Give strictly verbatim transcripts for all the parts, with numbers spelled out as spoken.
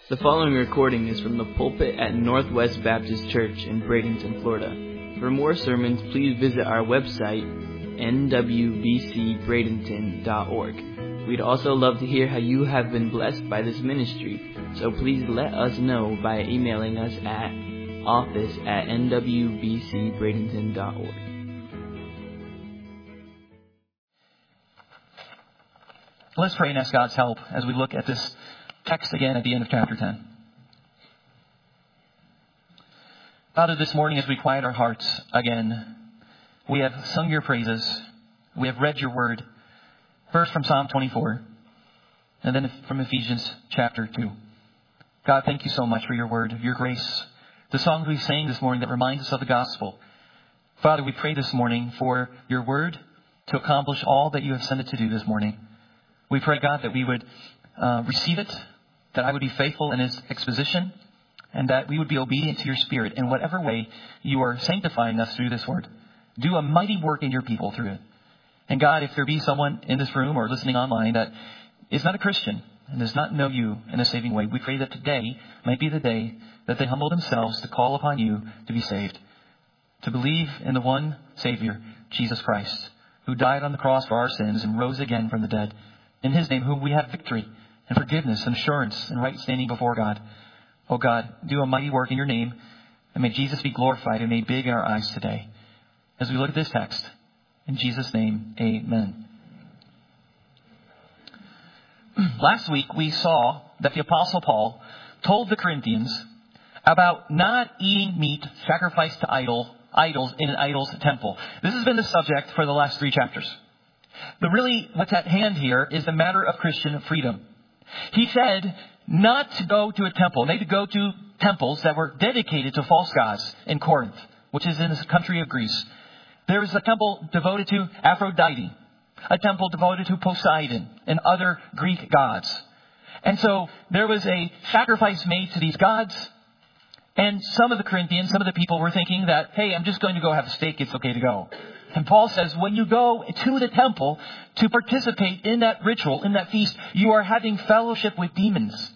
The following recording is from the pulpit at Northwest Baptist Church in Bradenton, Florida. For more sermons, please visit our website, n w b c bradenton dot org. We'd also love to hear how you have been blessed by this ministry, so please let us know by emailing us at office at n w b c bradenton dot org. Let's pray and ask God's help as we look at this text again at the end of chapter ten. Father, this morning as we quiet our hearts again, we have sung your praises. We have read your word, first from Psalm twenty-four, and then from Ephesians chapter two. God, thank you so much for your word, your grace. The songs we sang this morning that reminds us of the gospel. Father, we pray this morning for your word to accomplish all that you have sent it to do this morning. We pray, God, that we would uh, receive it, that I would be faithful in its exposition, and that we would be obedient to your Spirit in whatever way you are sanctifying us through this word. Do a mighty work in your people through it. And God, if there be someone in this room or listening online that is not a Christian and does not know you in a saving way, we pray that today might be the day that they humble themselves to call upon you to be saved, to believe in the one Savior, Jesus Christ, who died on the cross for our sins and rose again from the dead. In his name, whom we have victory and forgiveness and assurance and right standing before God. Oh God, do a mighty work in your name, and may Jesus be glorified and made big in our eyes today. As we look at this text, in Jesus' name, amen. Last week we saw that the Apostle Paul told the Corinthians about not eating meat sacrificed to idol, idols in an idol's temple. This has been the subject for the last three chapters. But really, what's at hand here is the matter of Christian freedom. He said not to go to a temple. They had to go to temples that were dedicated to false gods in Corinth, which is in the country of Greece. There was a temple devoted to Aphrodite, a temple devoted to Poseidon and other Greek gods. And so there was a sacrifice made to these gods. And some of the Corinthians, some of the people were thinking that, hey, I'm just going to go have a steak. It's okay to go. And Paul says, when you go to the temple to participate in that ritual, in that feast, you are having fellowship with demons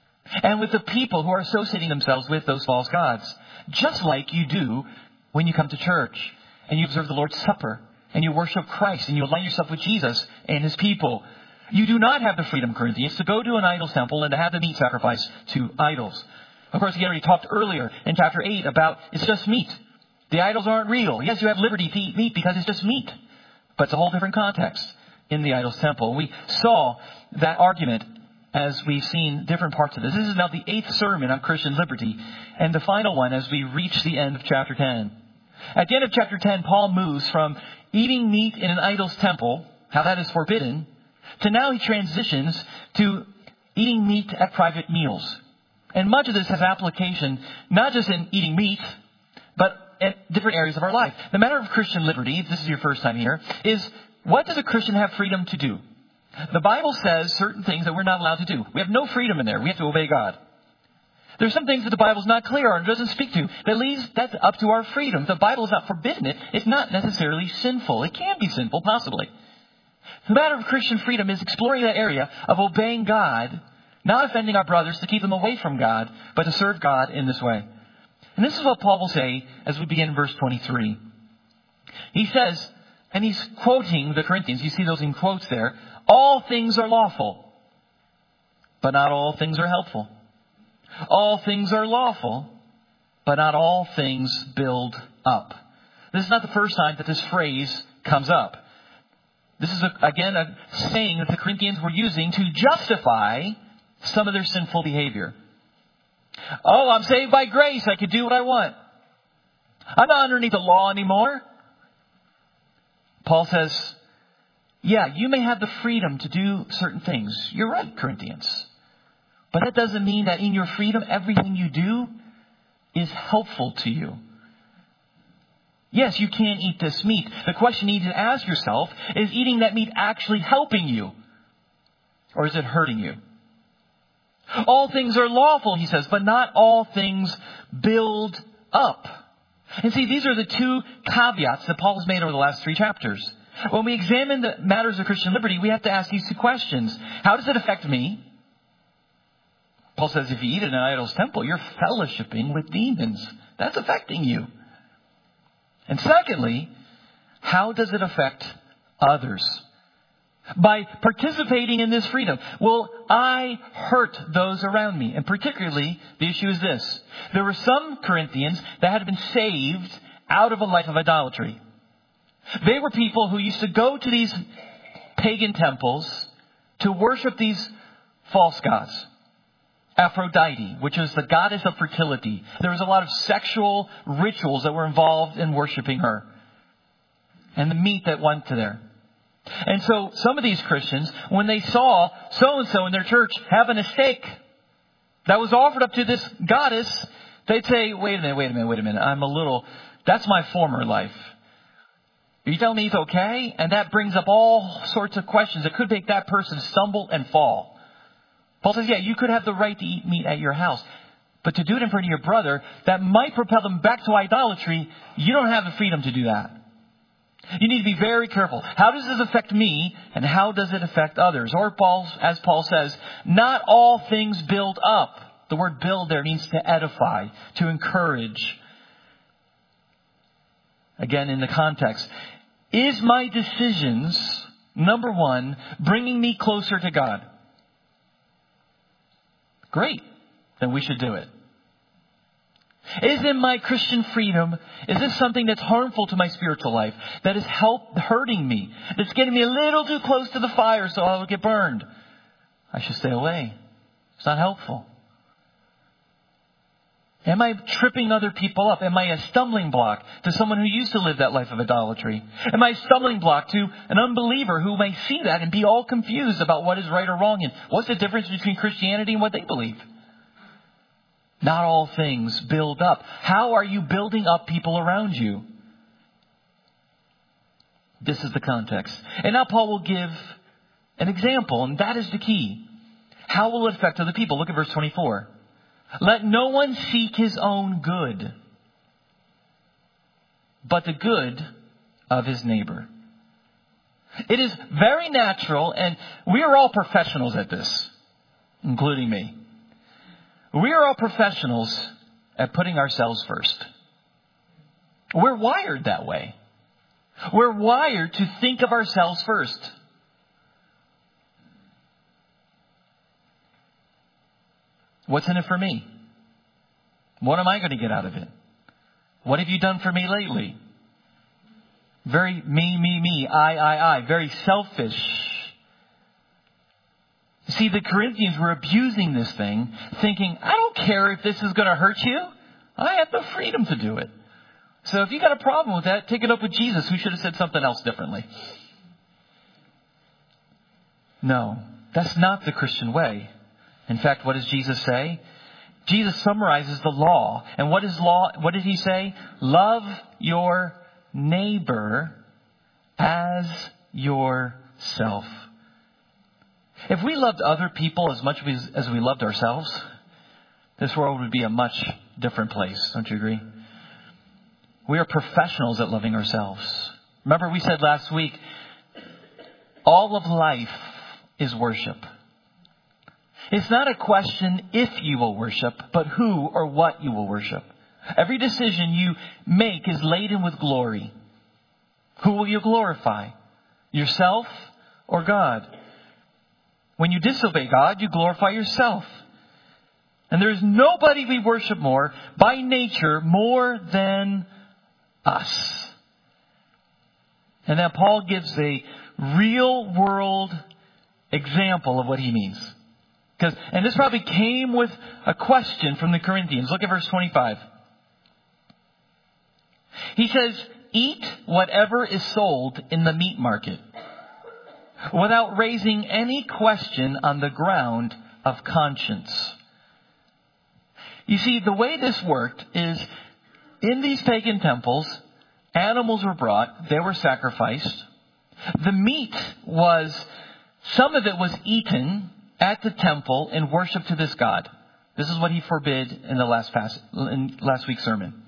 and with the people who are associating themselves with those false gods. Just like you do when you come to church and you observe the Lord's Supper and you worship Christ and you align yourself with Jesus and his people. You do not have the freedom, Corinthians, to go to an idol's temple and to have the meat sacrifice to idols. Of course, he already talked earlier in chapter eight about it's just meat. The idols aren't real. Yes, you have liberty to eat meat because it's just meat. But it's a whole different context in the idol's temple. We saw that argument as we've seen different parts of this. This is now the eighth sermon on Christian liberty and the final one as we reach the end of chapter ten. At the end of chapter ten, Paul moves from eating meat in an idol's temple, how that is forbidden, to now he transitions to eating meat at private meals. And much of this has application not just in eating meat, but at different areas of our life. The matter of Christian liberty, if this is your first time here, is what does a Christian have freedom to do? The Bible says certain things that we're not allowed to do. We have no freedom in there. We have to obey God. There's some things that the Bible's not clear on, doesn't speak to. That leaves that up to our freedom. The Bible is not forbidden it. It's not necessarily sinful. It can be sinful, possibly. The matter of Christian freedom is exploring that area of obeying God, not offending our brothers to keep them away from God, but to serve God in this way. And this is what Paul will say as we begin verse twenty-three. He says, and he's quoting the Corinthians. You see those in quotes there. All things are lawful, but not all things are helpful. All things are lawful, but not all things build up. This is not the first time that this phrase comes up. This is, a, again, a saying that the Corinthians were using to justify some of their sinful behavior. Oh, I'm saved by grace. I can do what I want. I'm not underneath the law anymore. Paul says, yeah, you may have the freedom to do certain things. You're right, Corinthians. But that doesn't mean that in your freedom, everything you do is helpful to you. Yes, you can eat this meat. The question you need to ask yourself, is eating that meat actually helping you? Or is it hurting you? All things are lawful, he says, but not all things build up. And see, these are the two caveats that Paul has made over the last three chapters. When we examine the matters of Christian liberty, we have to ask these two questions. How does it affect me? Paul says if you eat in an idol's temple, you're fellowshipping with demons. That's affecting you. And secondly, how does it affect others? By participating in this freedom, will I hurt those around me? And particularly, the issue is this. There were some Corinthians that had been saved out of a life of idolatry. They were people who used to go to these pagan temples to worship these false gods. Aphrodite, which is the goddess of fertility. There was a lot of sexual rituals that were involved in worshiping her. And the meat that went to there. And so some of these Christians, when they saw so-and-so in their church having a steak that was offered up to this goddess, they'd say, wait a minute, wait a minute, wait a minute. I'm a little, that's my former life. Are you telling me it's okay? And that brings up all sorts of questions that could make that person stumble and fall. Paul says, yeah, you could have the right to eat meat at your house. But to do it in front of your brother, that might propel them back to idolatry. You don't have the freedom to do that. You need to be very careful. How does this affect me, and how does it affect others? Or Paul, as Paul says, not all things build up. The word build there means to edify, to encourage. Again, in the context. Is my decisions, number one, bringing me closer to God? Great. Then we should do it. Is in my Christian freedom, is this something that's harmful to my spiritual life? That is help hurting me? That's getting me a little too close to the fire so I'll get burned? I should stay away. It's not helpful. Am I tripping other people up? Am I a stumbling block to someone who used to live that life of idolatry? Am I a stumbling block to an unbeliever who may see that and be all confused about what is right or wrong and what's the difference between Christianity and what they believe? Not all things build up. How are you building up people around you? This is the context. And now Paul will give an example, and that is the key. How will it affect other people? Look at verse twenty-four. Let no one seek his own good, but the good of his neighbor. It is very natural, and we are all professionals at this, including me. We are all professionals at putting ourselves first. We're wired that way. We're wired to think of ourselves first. What's in it for me? What am I going to get out of it? What have you done for me lately? Very me, me, me, I, I, I. Very selfish. See, the Corinthians were abusing this thing, thinking, I don't care if this is going to hurt you. I have the freedom to do it. So if you got a problem with that, take it up with Jesus, who should have said something else differently. No, that's not the Christian way. In fact, what does Jesus say? Jesus summarizes the law. And what is law? What did he say? Love your neighbor as yourself. If we loved other people as much as we loved ourselves, this world would be a much different place. Don't you agree? We are professionals at loving ourselves. Remember we said last week, all of life is worship. It's not a question if you will worship, but who or what you will worship. Every decision you make is laden with glory. Who will you glorify? Yourself or God? When you disobey God, you glorify yourself. And there is nobody we worship more, by nature, more than us. And now Paul gives a real world example of what he means. Because, and this probably came with a question from the Corinthians. Look at verse twenty-five. He says, eat whatever is sold in the meat market, without raising any question on the ground of conscience. You see, the way this worked is, in these pagan temples, animals were brought, they were sacrificed. The meat was, some of it was eaten at the temple in worship to this God. This is what he forbid in the last fast, in last week's sermon.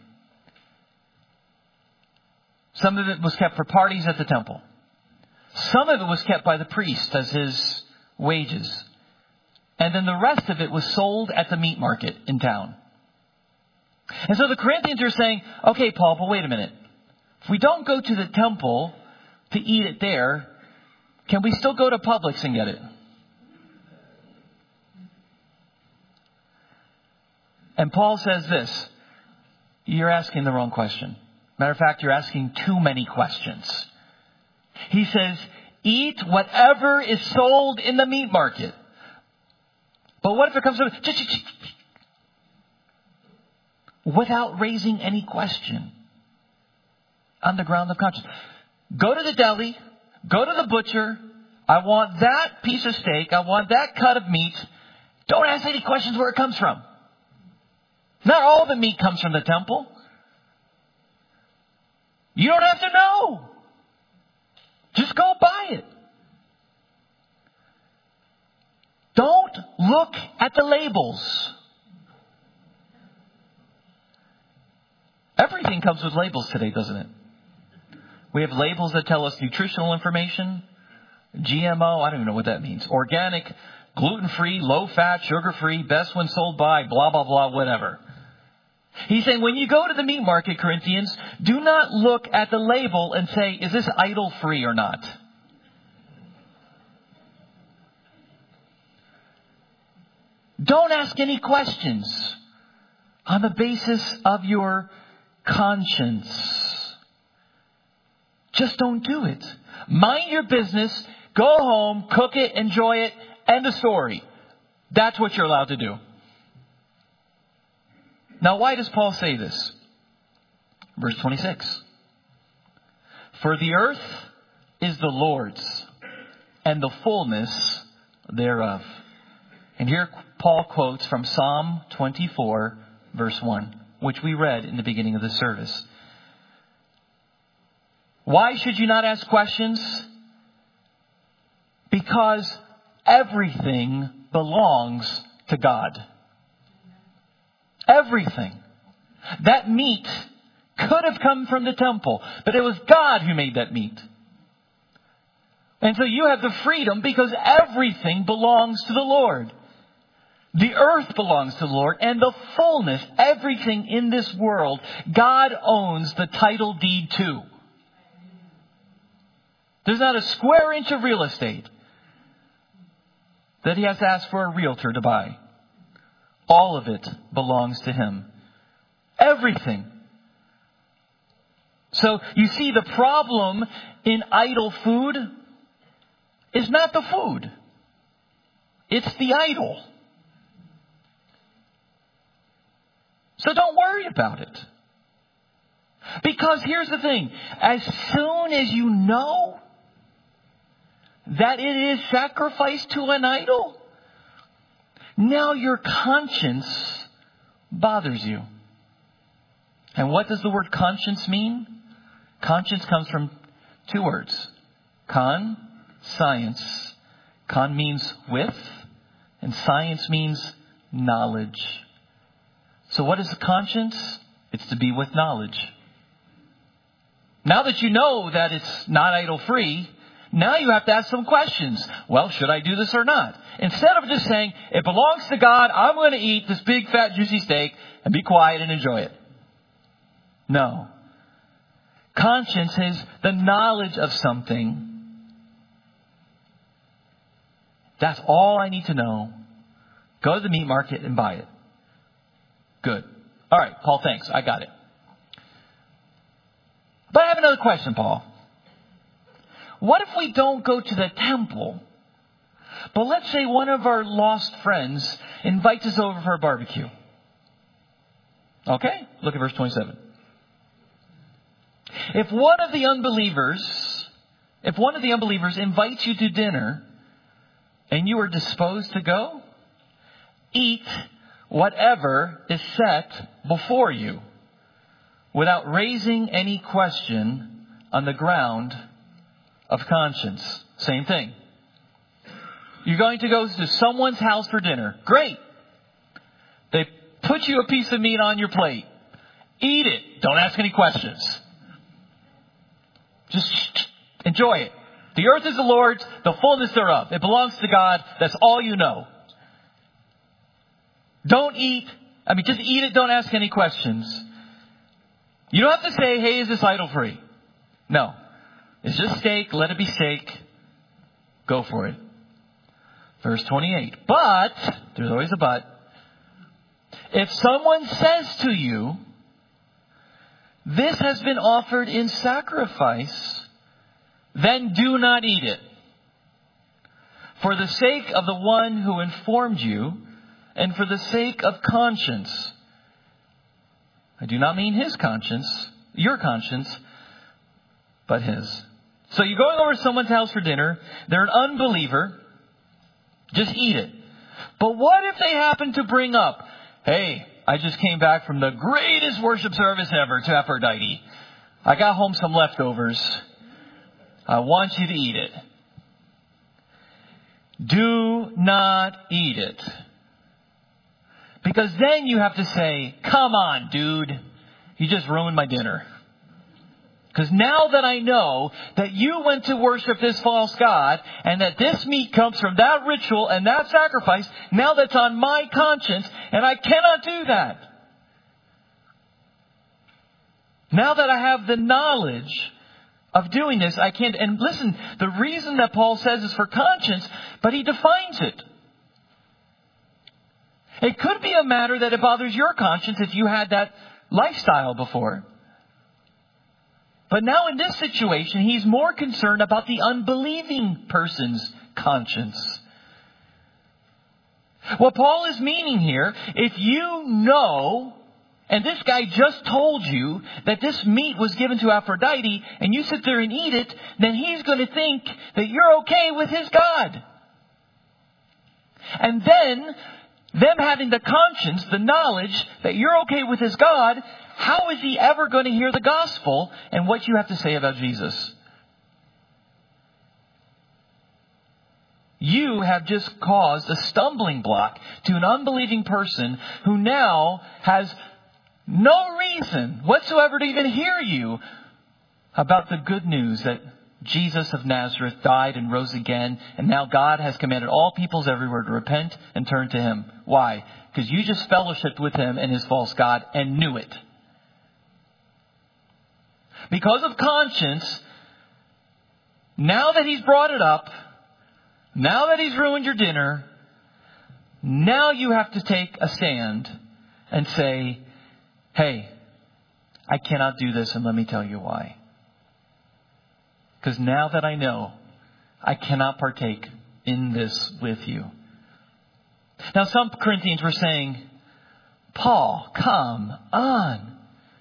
Some of it was kept for parties at the temple. Some of it was kept by the priest as his wages. And then the rest of it was sold at the meat market in town. And so the Corinthians are saying, okay, Paul, but wait a minute. If we don't go to the temple to eat it there, can we still go to Publix and get it? And Paul says this, you're asking the wrong question. Matter of fact, you're asking too many questions. He says, eat whatever is sold in the meat market. But what if it comes to without raising any question on the ground of conscience? Go to the deli, go to the butcher. I want that piece of steak. I want that cut of meat. Don't ask any questions where it comes from. Not all the meat comes from the temple. You don't have to know. Just go buy it. Don't look at the labels. Everything comes with labels today, doesn't it? We have labels that tell us nutritional information, G M O, I don't even know what that means, organic, gluten-free, low-fat, sugar-free, best when sold by, blah, blah, blah, whatever. He's saying when you go to the meat market, Corinthians, do not look at the label and say, is this idol-free or not? Don't ask any questions on the basis of your conscience. Just don't do it. Mind your business. Go home, cook it, enjoy it, end of story. That's what you're allowed to do. Now, why does Paul say this? Verse twenty-six. For the earth is the Lord's, and the fullness thereof. And here Paul quotes from Psalm twenty-four, verse one, which we read in the beginning of the service. Why should you not ask questions? Because everything belongs to God. Everything. That meat could have come from the temple, but it was God who made that meat. And so you have the freedom because everything belongs to the Lord. The earth belongs to the Lord and the fullness, everything in this world, God owns the title deed to. There's not a square inch of real estate that he has to ask for a realtor to buy. All of it belongs to him. Everything. So you see, the problem in idol food is not the food. It's the idol. So don't worry about it. Because here's the thing. As soon as you know that it is sacrificed to an idol, now your conscience bothers you. And what does the word conscience mean? Conscience comes from two words. Con, science. Con means with, and science means knowledge. So what is the conscience? It's to be with knowledge. Now that you know that it's not idol-free, now you have to ask some questions. Well, should I do this or not? Instead of just saying, it belongs to God, I'm going to eat this big, fat, juicy steak and be quiet and enjoy it. No. Conscience is the knowledge of something. That's all I need to know. Go to the meat market and buy it. Good. All right, Paul, thanks. I got it. But I have another question, Paul. What if we don't go to the temple, but let's say one of our lost friends invites us over for a barbecue? Okay, look at verse twenty-seven. If one of the unbelievers, if one of the unbelievers invites you to dinner and you are disposed to go, eat whatever is set before you without raising any question on the ground of conscience. Same thing. You're going to go to someone's house for dinner. Great. They put you a piece of meat on your plate. Eat it. Don't ask any questions. Just enjoy it. The earth is the Lord's, the fullness thereof. It belongs to God. That's all you know. Don't eat. I mean, just eat it. Don't ask any questions. You don't have to say, hey, is this idol free? No. It's just steak. Let it be steak. Go for it. Verse twenty-eight. But, there's always a but. If someone says to you, this has been offered in sacrifice, then do not eat it. For the sake of the one who informed you, and for the sake of conscience. I do not mean his conscience, your conscience, but his. So you're going over to someone's house for dinner. They're an unbeliever. Just eat it. But what if they happen to bring up, hey, I just came back from the greatest worship service ever to Aphrodite. I got home some leftovers. I want you to eat it. Do not eat it. Because then you have to say, come on, dude. You just ruined my dinner. Because now that I know that you went to worship this false god and that this meat comes from that ritual and that sacrifice, now that's on my conscience and I cannot do that. Now that I have the knowledge of doing this, I can't. And listen, the reason that Paul says is for conscience, but he defines it. It could be a matter that it bothers your conscience if you had that lifestyle before. But now in this situation, he's more concerned about the unbelieving person's conscience. What Paul is meaning here, if you know, and this guy just told you that this meat was given to Aphrodite, and you sit there and eat it, then he's going to think that you're okay with his God. And then, them having the conscience, the knowledge that you're okay with his God, how is he ever going to hear the gospel and what you have to say about Jesus? You have just caused a stumbling block to an unbelieving person who now has no reason whatsoever to even hear you about the good news that Jesus of Nazareth died and rose again, and now God has commanded all peoples everywhere to repent and turn to him. Why? Because you just fellowshiped with him and his false god and knew it. Because of conscience, now that he's brought it up, now that he's ruined your dinner, now you have to take a stand and say, hey, I cannot do this, and let me tell you why. Because now that I know, I cannot partake in this with you. Now some Corinthians were saying, Paul, come on.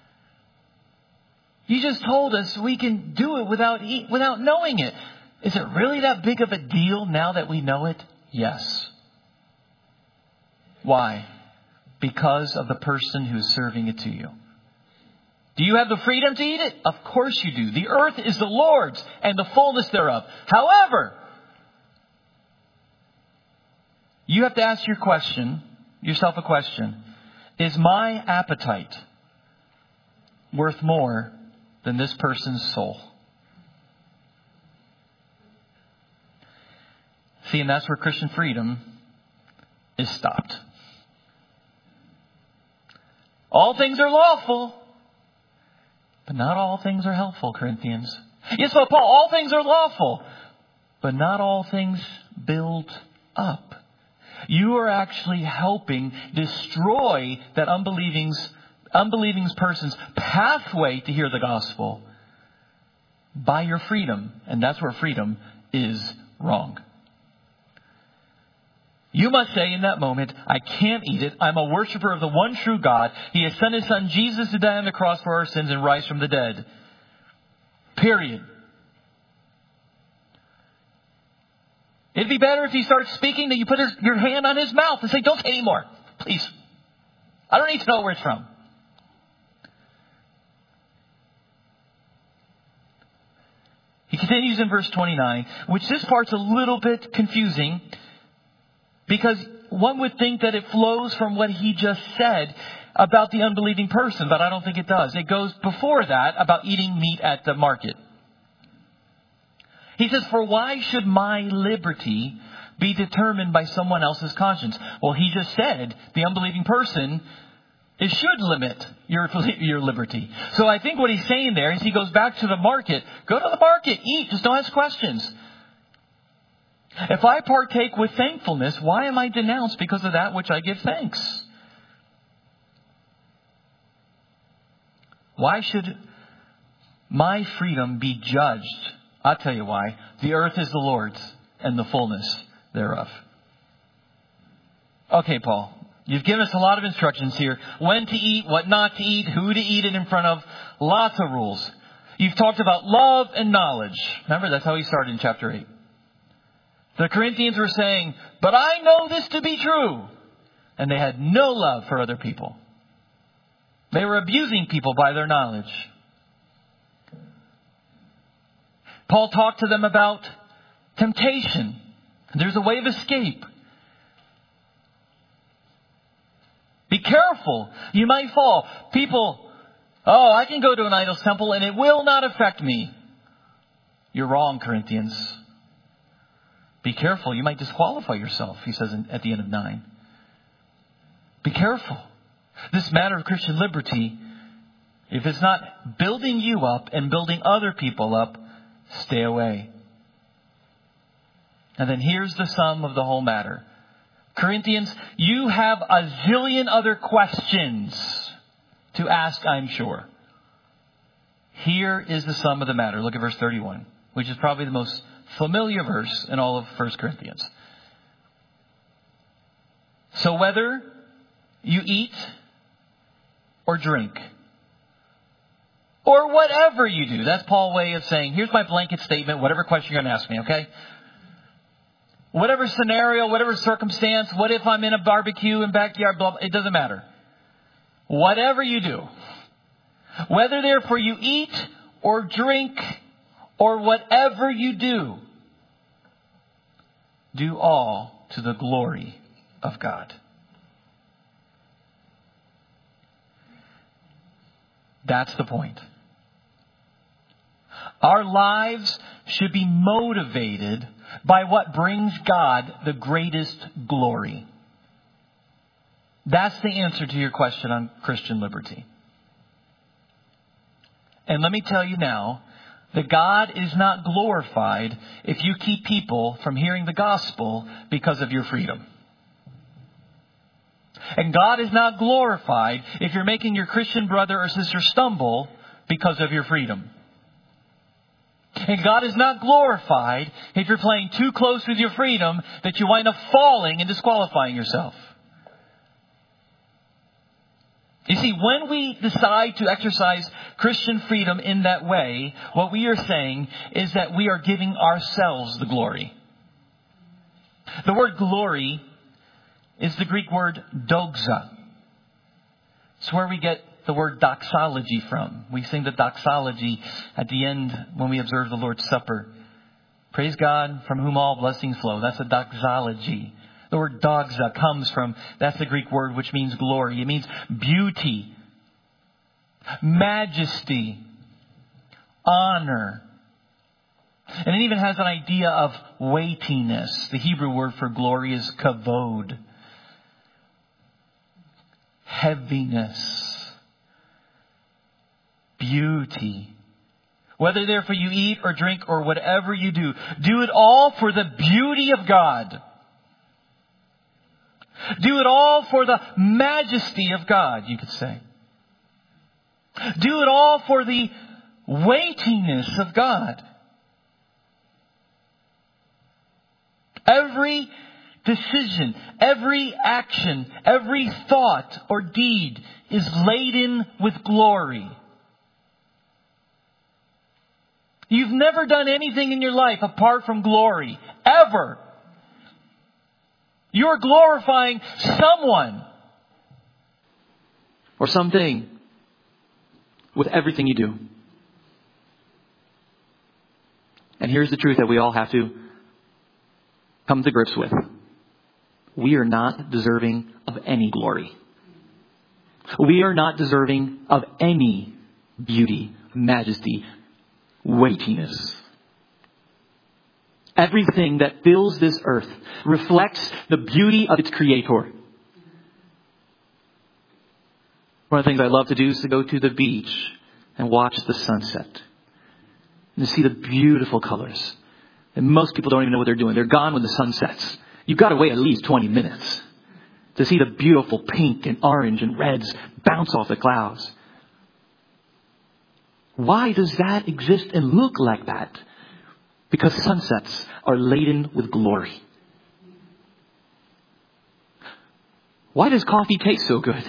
You just told us we can do it without eat, without knowing it. Is it really that big of a deal now that we know it? Yes. Why? Because of the person who is serving it to you. Do you have the freedom to eat it? Of course you do. The earth is the Lord's and the fullness thereof. However, you have to ask your question, yourself a question. Is my appetite worth more than this person's soul? See, and that's where Christian freedom is stopped. All things are lawful, but not all things are helpful, Corinthians. Yes, but Paul, all things are lawful, but not all things build up. You are actually helping destroy that unbelieving's, unbelieving person's pathway to hear the gospel by your freedom. And that's where freedom is wrong. You must say in that moment, I can't eat it. I'm a worshiper of the one true God. He has sent his son Jesus to die on the cross for our sins and rise from the dead. Period. It'd be better if he starts speaking that you put his, your hand on his mouth and say, don't say anymore. Please. I don't need to know where it's from. He continues in verse twenty-nine, which this part's a little bit confusing. Because one would think that it flows from what he just said about the unbelieving person, but I don't think it does. It goes before that about eating meat at the market. He says, for why should my liberty be determined by someone else's conscience? Well, he just said the unbelieving person it should limit your, your liberty. So I think what he's saying there is he goes back to the market. Go to the market, eat, just don't ask questions. If I partake with thankfulness, why am I denounced because of that which I give thanks? Why should my freedom be judged? I'll tell you why. The earth is the Lord's and the fullness thereof. Okay, Paul. You've given us a lot of instructions here. When to eat, what not to eat, who to eat it in front of. Lots of rules. You've talked about love and knowledge. Remember, that's how he started in chapter eight. The Corinthians were saying, but I know this to be true. And they had no love for other people. They were abusing people by their knowledge. Paul talked to them about temptation. There's a way of escape. Be careful. You might fall. People, oh, I can go to an idol's temple and it will not affect me. You're wrong, Corinthians. Be careful. You might disqualify yourself, he says at the end of nine. Be careful. This matter of Christian liberty, if it's not building you up and building other people up, stay away. And then here's the sum of the whole matter. Corinthians, you have a zillion other questions to ask, I'm sure. Here is the sum of the matter. Look at verse thirty-one, which is probably the most familiar verse in all of First Corinthians. So whether you eat or drink or whatever you do, that's Paul's way of saying, here's my blanket statement, whatever question you're going to ask me, okay? Whatever scenario, whatever circumstance, what if I'm in a barbecue in backyard, blah, blah, it doesn't matter. Whatever you do, whether therefore you eat or drink or whatever you do, do all to the glory of God. That's the point. Our lives should be motivated by what brings God the greatest glory. That's the answer to your question on Christian liberty. And let me tell you now that God is not glorified if you keep people from hearing the gospel because of your freedom. And God is not glorified if you're making your Christian brother or sister stumble because of your freedom. And God is not glorified if you're playing too close with your freedom that you wind up falling and disqualifying yourself. You see, when we decide to exercise Christian freedom in that way, what we are saying is that we are giving ourselves the glory. The word glory is the Greek word doxa. It's where we get the word doxology from. We sing the doxology at the end when we observe the Lord's Supper. Praise God from whom all blessings flow. That's a doxology. The word doxa comes from, that's the Greek word which means glory. It means beauty, majesty, honor. And it even has an idea of weightiness. The Hebrew word for glory is kavod. Heaviness. Beauty. Whether therefore you eat or drink or whatever you do, do it all for the beauty of God. Do it all for the majesty of God, you could say. Do it all for the weightiness of God. Every decision, every action, every thought or deed is laden with glory. You've never done anything in your life apart from glory. Ever. You're glorifying someone. Or something. With everything you do. And here's the truth that we all have to come to grips with. We are not deserving of any glory. We are not deserving of any beauty, majesty, weightiness. Everything that fills this earth reflects the beauty of its creator. One of the things I love to do is to go to the beach and watch the sunset. And to see the beautiful colors. And most people don't even know what they're doing. They're gone when the sun sets. You've got to wait at least twenty minutes to see the beautiful pink and orange and reds bounce off the clouds. Why does that exist and look like that? Because sunsets are laden with glory. Why does coffee taste so good?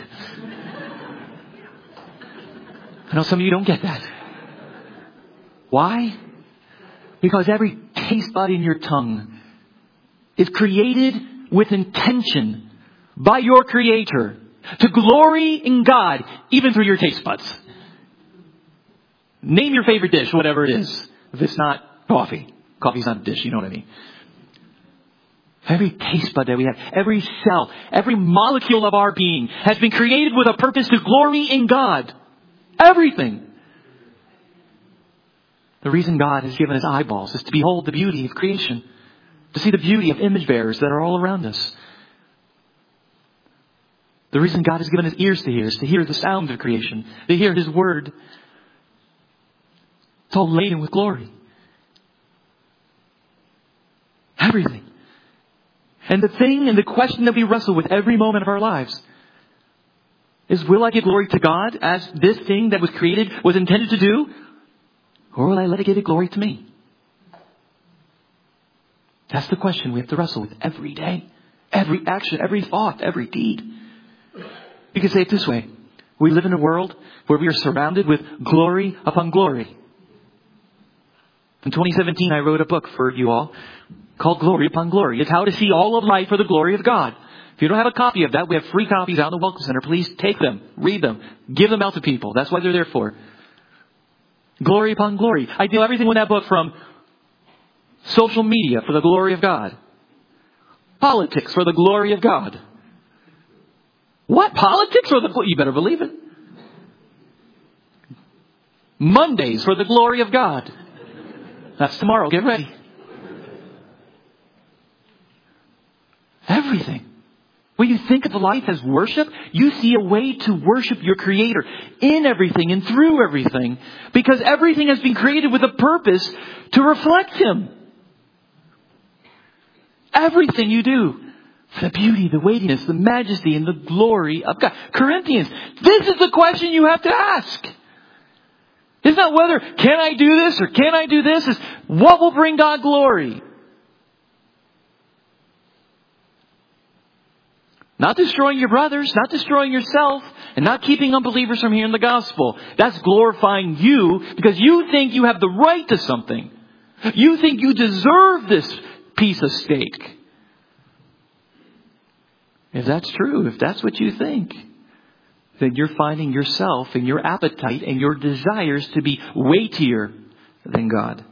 I know some of you don't get that. Why? Because every taste bud in your tongue is created with intention by your Creator to glory in God, even through your taste buds. Name your favorite dish, whatever it is. If it's not coffee. Coffee's not a dish, you know what I mean. Every taste bud that we have, every cell, every molecule of our being has been created with a purpose to glory in God. Everything. The reason God has given us eyeballs is to behold the beauty of creation. To see the beauty of image bearers that are all around us. The reason God has given us ears to hear is to hear the sound of creation. To hear His word. It's all laden with glory. Everything. And the thing and the question that we wrestle with every moment of our lives is, will I give glory to God as this thing that was created was intended to do? Or will I let it give glory to me? That's the question we have to wrestle with every day. Every action, every thought, every deed. You can say it this way. We live in a world where we are surrounded with glory upon glory. In twenty seventeen, I wrote a book for you all called Glory Upon Glory. It's how to see all of life for the glory of God. If you don't have a copy of that, we have free copies out in the Welcome Center. Please take them, read them, give them out to people. That's what they're there for. Glory upon glory. I do everything with that book, from social media for the glory of God. Politics for the glory of God. What? Politics for the glory? You better believe it. Mondays for the glory of God. That's tomorrow. Get ready. Everything. When you think of life as worship, you see a way to worship your Creator in everything and through everything. Because everything has been created with a purpose to reflect Him. Everything you do. The beauty, the weightiness, the majesty, and the glory of God. Corinthians, this is the question you have to ask. It's not whether, can I do this or can I do this? It's what will bring God glory? Not destroying your brothers, not destroying yourself, and not keeping unbelievers from hearing the gospel. That's glorifying you because you think you have the right to something. You think you deserve this piece of steak. If that's true, if that's what you think, then you're finding yourself and your appetite and your desires to be weightier than God.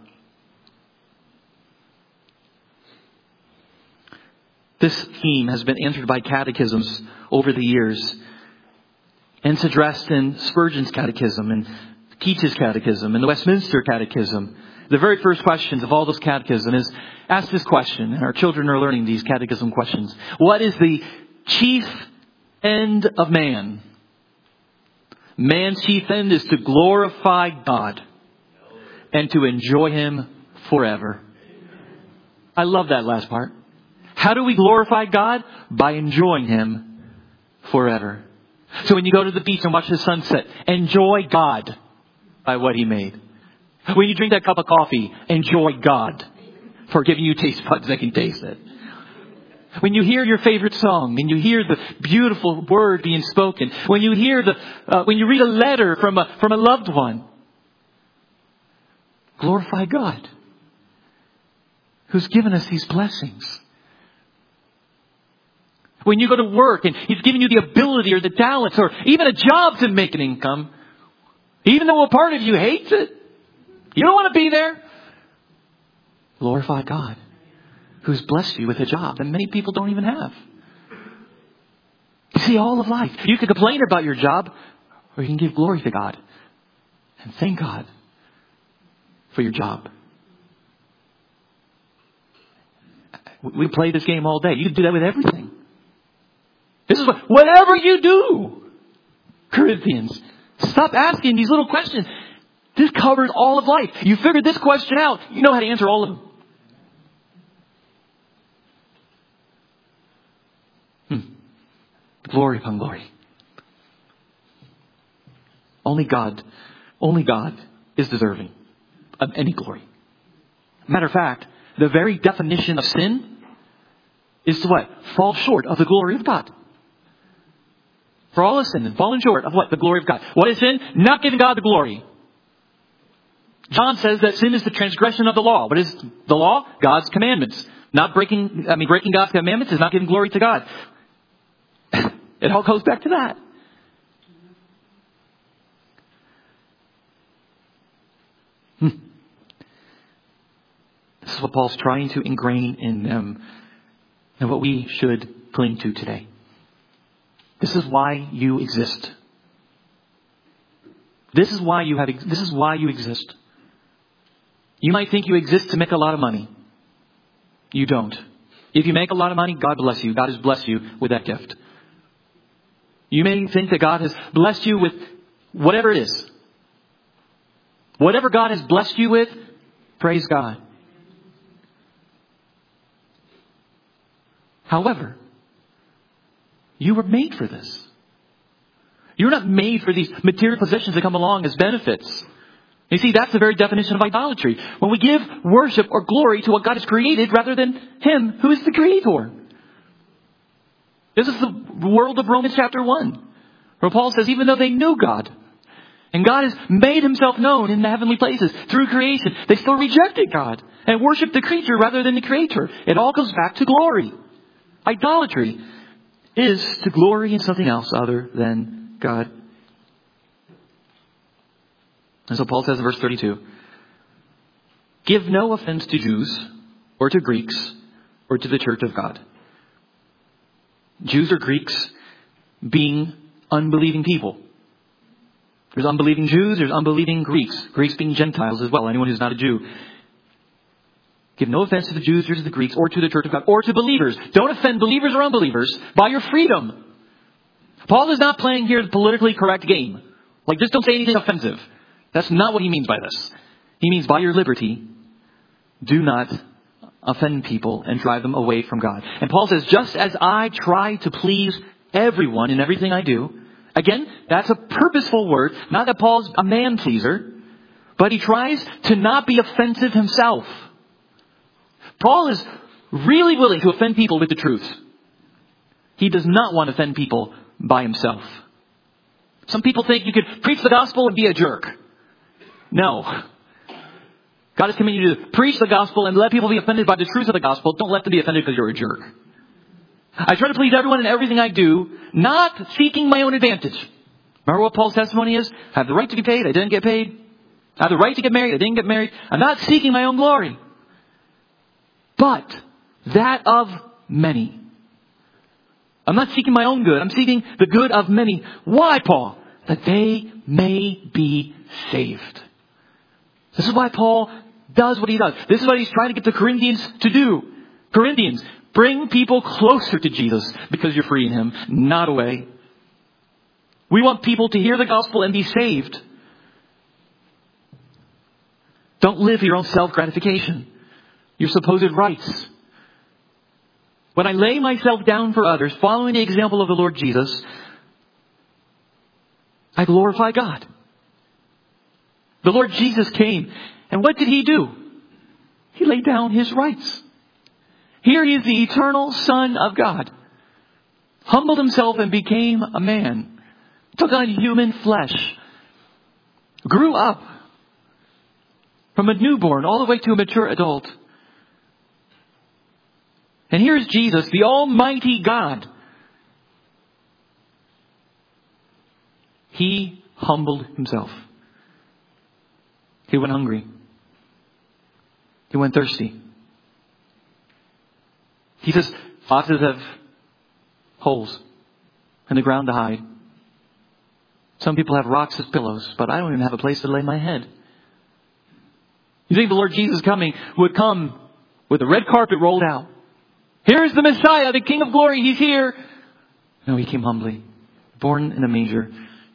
This theme has been answered by catechisms over the years. And it's addressed in Spurgeon's Catechism and Keach's Catechism and the Westminster Catechism. The very first questions of all those catechisms is ask this question, and our children are learning these catechism questions. What is the chief end of man? Man's chief end is to glorify God and to enjoy Him forever. I love that last part. How do we glorify God? By enjoying Him forever. So when you go to the beach and watch the sunset, enjoy God by what He made. When you drink that cup of coffee, enjoy God for giving you taste buds that can taste it. When you hear your favorite song and you hear the beautiful word being spoken, when you hear the, uh, when you read a letter from a, from a loved one, glorify God who's given us these blessings. When you go to work and He's given you the ability or the talents or even a job to make an income, even though a part of you hates it, you don't want to be there. Glorify God who's blessed you with a job that many people don't even have. You see, all of life. You can complain about your job, or you can give glory to God and thank God for your job. We play this game all day. You can do that with everything. This is what, whatever you do, Corinthians, stop asking these little questions. This covers all of life. You figured this question out. You know how to answer all of them. Hmm. Glory upon glory. Only God, only God is deserving of any glory. Matter of fact, the very definition of sin is to what? Fall short of the glory of God. For all have sinned and fallen short of what? The glory of God. What is sin? Not giving God the glory. John says that sin is the transgression of the law. What is the law? God's commandments. Not breaking, I mean, breaking God's commandments is not giving glory to God. It all goes back to that. Hmm. This is what Paul's trying to ingrain in them and what we should cling to today. This is why you exist. This is why you have, this is why you exist. You might think you exist to make a lot of money. You don't. If you make a lot of money, God bless you. God has blessed you with that gift. You may think that God has blessed you with whatever it is. Whatever God has blessed you with, praise God. However, you were made for this. You're not made for these material possessions that come along as benefits. You see, that's the very definition of idolatry. When we give worship or glory to what God has created rather than Him who is the Creator. This is the world of Romans chapter one. Where Paul says, even though they knew God, and God has made Himself known in the heavenly places through creation, they still rejected God and worshiped the creature rather than the Creator. It all goes back to glory. Idolatry is to glory in something else other than God. And so Paul says in verse thirty-two, give no offense to Jews or to Greeks or to the church of God. Jews or Greeks being unbelieving people. There's unbelieving Jews, there's unbelieving Greeks. Greeks being Gentiles as well, anyone who's not a Jew. Give no offense to the Jews or to the Greeks or to the church of God or to believers. Don't offend believers or unbelievers by your freedom. Paul is not playing here the politically correct game. Like, just don't say anything offensive. That's not what he means by this. He means by your liberty, do not offend people and drive them away from God. And Paul says, just as I try to please everyone in everything I do. Again, that's a purposeful word. Not that Paul's a man pleaser, but he tries to not be offensive himself. Paul is really willing to offend people with the truth. He does not want to offend people by himself. Some people think you could preach the gospel and be a jerk. No. God has commanded you to preach the gospel and let people be offended by the truth of the gospel. Don't let them be offended because you're a jerk. I try to please everyone in everything I do, not seeking my own advantage. Remember what Paul's testimony is? I have the right to be paid. I didn't get paid. I have the right to get married. I didn't get married. I'm not seeking my own glory, but that of many. I'm not seeking my own good. I'm seeking the good of many. Why, Paul? That they may be saved. This is why Paul does what he does. This is what he's trying to get the Corinthians to do. Corinthians, bring people closer to Jesus because you're freeing him, not away. We want people to hear the gospel and be saved. Don't live for your own self-gratification, your supposed rights. When I lay myself down for others, following the example of the Lord Jesus, I glorify God. The Lord Jesus came, and what did he do? He laid down his rights. Here he is, the eternal Son of God. Humbled himself and became a man. Took on human flesh. Grew up from a newborn all the way to a mature adult. And here's Jesus, the Almighty God. He humbled himself. He went hungry. He went thirsty. He says, foxes have holes in the ground to hide. Some people have rocks as pillows, but I don't even have a place to lay my head. You think the Lord Jesus coming would come with a red carpet rolled out, Here's the Messiah, the King of glory. He's here. No, he came humbly, born in a manger.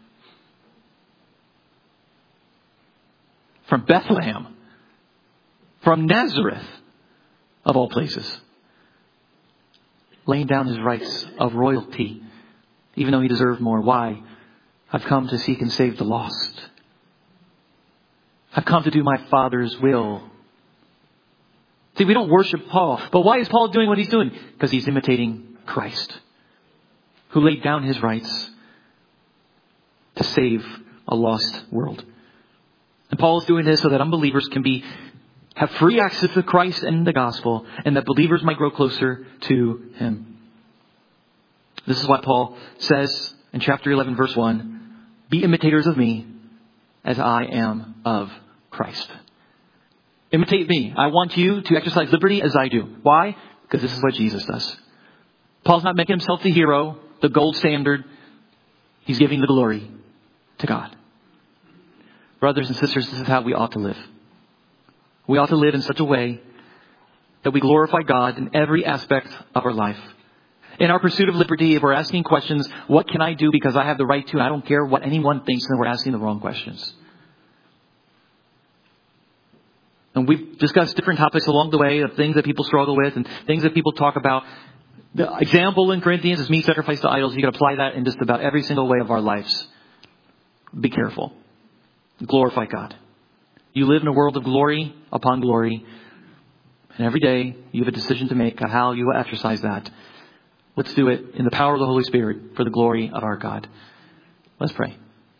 From Bethlehem. From Nazareth, of all places. Laying down his rights of royalty, even though he deserved more. Why? I've come to seek and save the lost. I've come to do my Father's will. See, we don't worship Paul. But why is Paul doing what he's doing? Because he's imitating Christ, who laid down his rights to save a lost world. And Paul is doing this so that unbelievers can be have free access to Christ and the gospel, and that believers might grow closer to him. This is what Paul says in chapter eleven, verse one. Be imitators of me as I am of Christ. Imitate me. I want you to exercise liberty as I do. Why? Because this is what Jesus does. Paul's not making himself the hero, the gold standard. He's giving the glory to God. Brothers and sisters, this is how we ought to live. We ought to live in such a way that we glorify God in every aspect of our life. In our pursuit of liberty, if we're asking questions, what can I do because I have the right to, and I don't care what anyone thinks, then we're asking the wrong questions. And we've discussed different topics along the way of things that people struggle with and things that people talk about. The example in Corinthians is meat sacrificed to idols. You can apply that in just about every single way of our lives. Be careful. Glorify God. You live in a world of glory upon glory. And every day you have a decision to make of how you will exercise that. Let's do it in the power of the Holy Spirit for the glory of our God. Let's pray.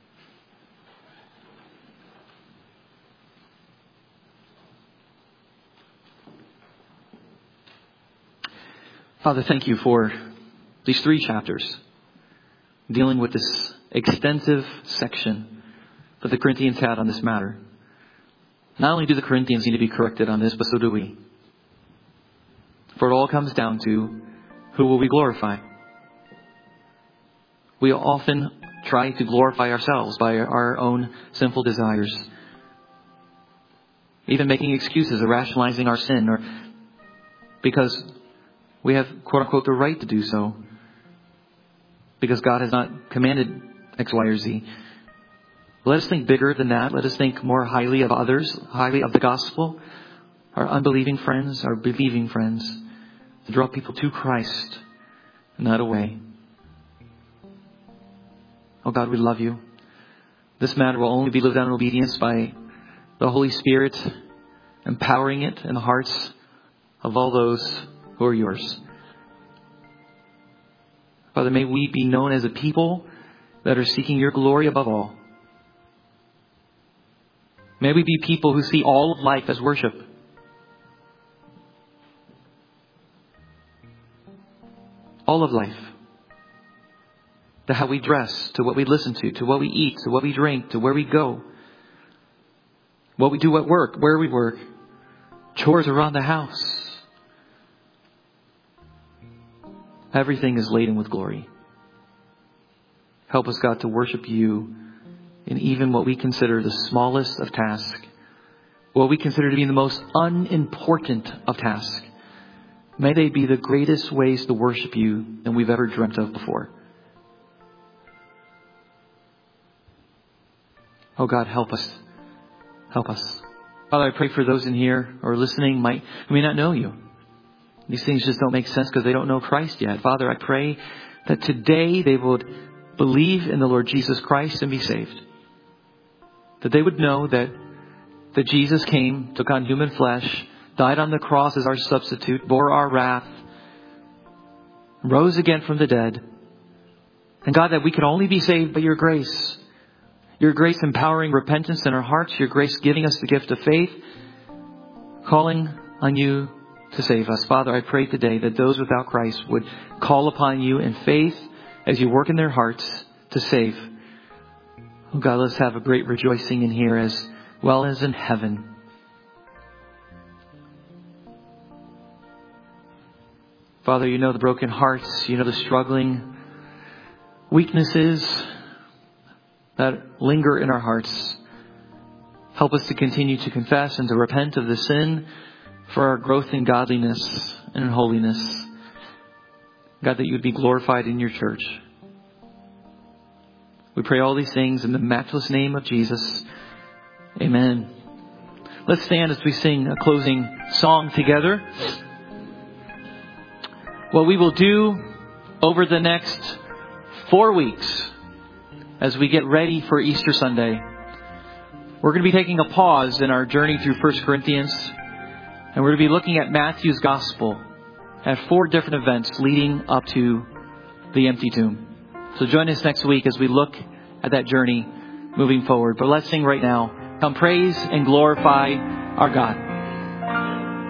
Father, thank you for these three chapters dealing with this extensive section that the Corinthians had on this matter. Not only do the Corinthians need to be corrected on this, but so do we. For it all comes down to, who will we glorify? We often try to glorify ourselves by our own sinful desires. Even making excuses or rationalizing our sin, or because we have, quote unquote, the right to do so. Because God has not commanded X, Y, or Z. Let us think bigger than that. Let us think more highly of others, highly of the gospel, our unbelieving friends, our believing friends, to draw people to Christ, not away. Oh God, we love you. This matter will only be lived out in obedience by the Holy Spirit, empowering it in the hearts of all those who are yours. Father, may we be known as a people that are seeking your glory above all. May we be people who see all of life as worship. All of life. To how we dress, to what we listen to, to what we eat, to what we drink, to where we go. What we do at work, where we work. Chores around the house. Everything is laden with glory. Help us, God, to worship you in even what we consider the smallest of tasks. What we consider to be the most unimportant of tasks. May they be the greatest ways to worship you than we've ever dreamt of before. Oh God, help us. Help us. Father, I pray for those in here or listening might who may not know you. These things just don't make sense because they don't know Christ yet. Father, I pray that today they would believe in the Lord Jesus Christ and be saved. That they would know that, that Jesus came, took on human flesh, died on the cross as our substitute, bore our wrath, rose again from the dead. And God, that we can only be saved by your grace. Your grace empowering repentance in our hearts. Your grace giving us the gift of faith. Calling on you to save us. Father, I pray today that those without Christ would call upon you in faith as you work in their hearts to save. Oh God, let's have a great rejoicing in here as well as in heaven. Father, you know the broken hearts. You know the struggling weaknesses that linger in our hearts. Help us to continue to confess and to repent of the sin for our growth in godliness and in holiness. God, that you would be glorified in your church. We pray all these things in the matchless name of Jesus. Amen. Let's stand as we sing a closing song together. What we will do over the next four weeks as we get ready for Easter Sunday, we're going to be taking a pause in our journey through First Corinthians, and we're going to be looking at Matthew's Gospel at four different events leading up to the empty tomb. So join us next week as we look at that journey moving forward. But let's sing right now. Come praise and glorify our God.